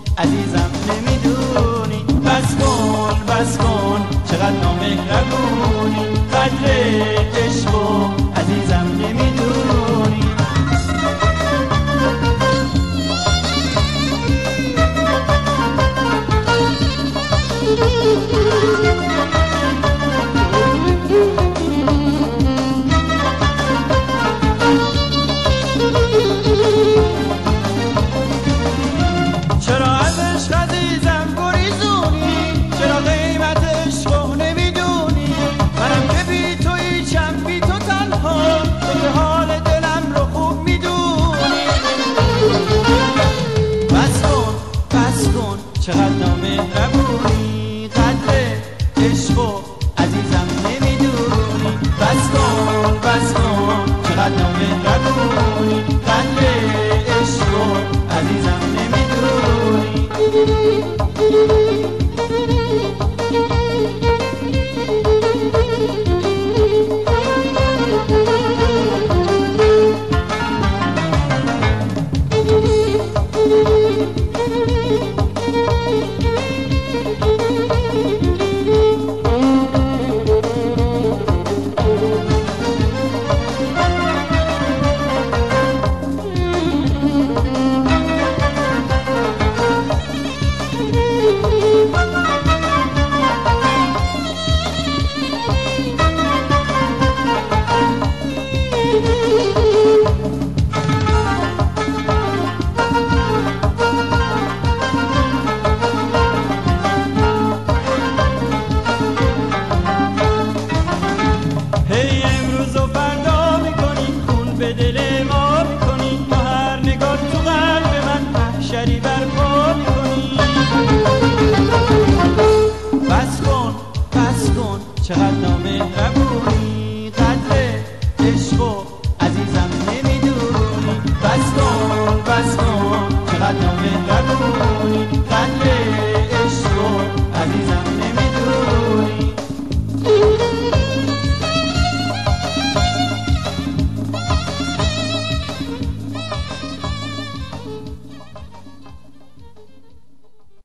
عزیزم نمیدونی. بس کن چقدر نامهربونی، قدر عشق و عزیزم نمیدونی. چرا از عشق عزیزم گریزونی، چرا قیمت عشق نمیدونی؟ منم که بی تو هیچم، بی تو تنها، تو که حال دلم رو خوب میدونی. بس کن چقدر نامهربونی، قدر عشق و عزیزم نمیدونی. بس کن چقدر نامهربونی، قدر عشق و عزیزم نمیدونی. هی امروز و فردا میکنی، خون به دل ما میکنی، با هر نگاه تو قلب من محشری برپا میکنی. بس کن چقدر نامهربونی.